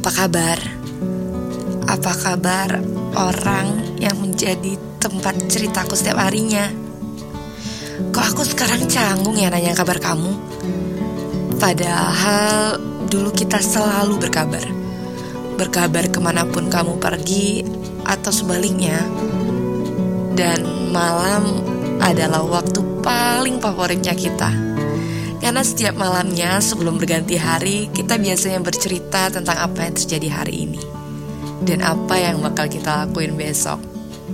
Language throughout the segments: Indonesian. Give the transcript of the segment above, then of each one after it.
Apa kabar? Apa kabar orang yang menjadi tempat ceritaku setiap harinya? Kok aku sekarang canggung ya nanya kabar kamu? Padahal dulu kita selalu berkabar. Berkabar kemanapun kamu pergi atau sebaliknya. Dan malam adalah waktu paling favoritnya kita. Karena setiap malamnya sebelum berganti hari, kita biasanya bercerita tentang apa yang terjadi hari ini dan apa yang bakal kita lakuin besok.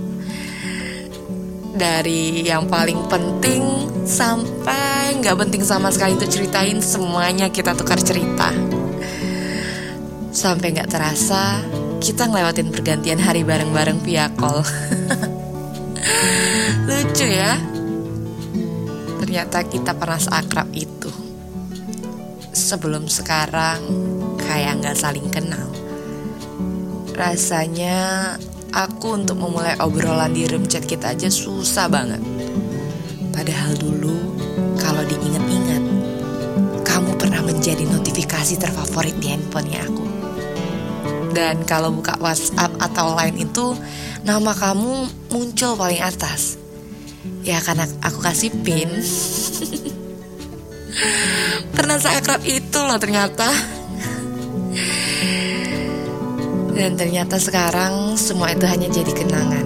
Dari yang paling penting sampai gak penting sama sekali untuk ceritain, semuanya kita tukar cerita. Sampai gak terasa kita ngelewatin pergantian hari bareng-bareng via call. Lucu ya. Ternyata kita pernah seakrab itu. Sebelum sekarang kayak gak saling kenal. Rasanya aku untuk memulai obrolan di room chat kita aja susah banget. Padahal dulu kalau diingat-ingat, kamu pernah menjadi notifikasi terfavorit di handphonenya aku. Dan kalau buka WhatsApp atau Line itu, nama kamu muncul paling atas. Ya karena aku kasih pin. Pernah seakrab itu loh ternyata. Dan ternyata sekarang semua itu hanya jadi kenangan.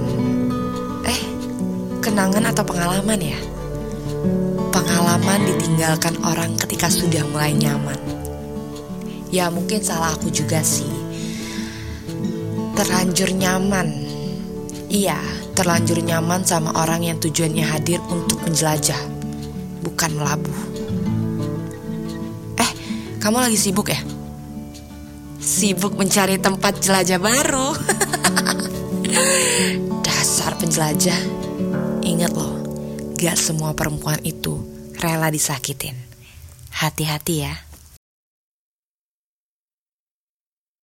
Kenangan atau pengalaman ya? Pengalaman ditinggalkan orang ketika sudah mulai nyaman. Ya mungkin salah aku juga sih. Terlanjur nyaman. Iya, terlanjur nyaman sama orang yang tujuannya hadir untuk menjelajah, bukan melabuh. Kamu lagi sibuk ya? Sibuk mencari tempat jelajah baru. Dasar penjelajah. Ingat loh, gak semua perempuan itu rela disakitin. Hati-hati ya.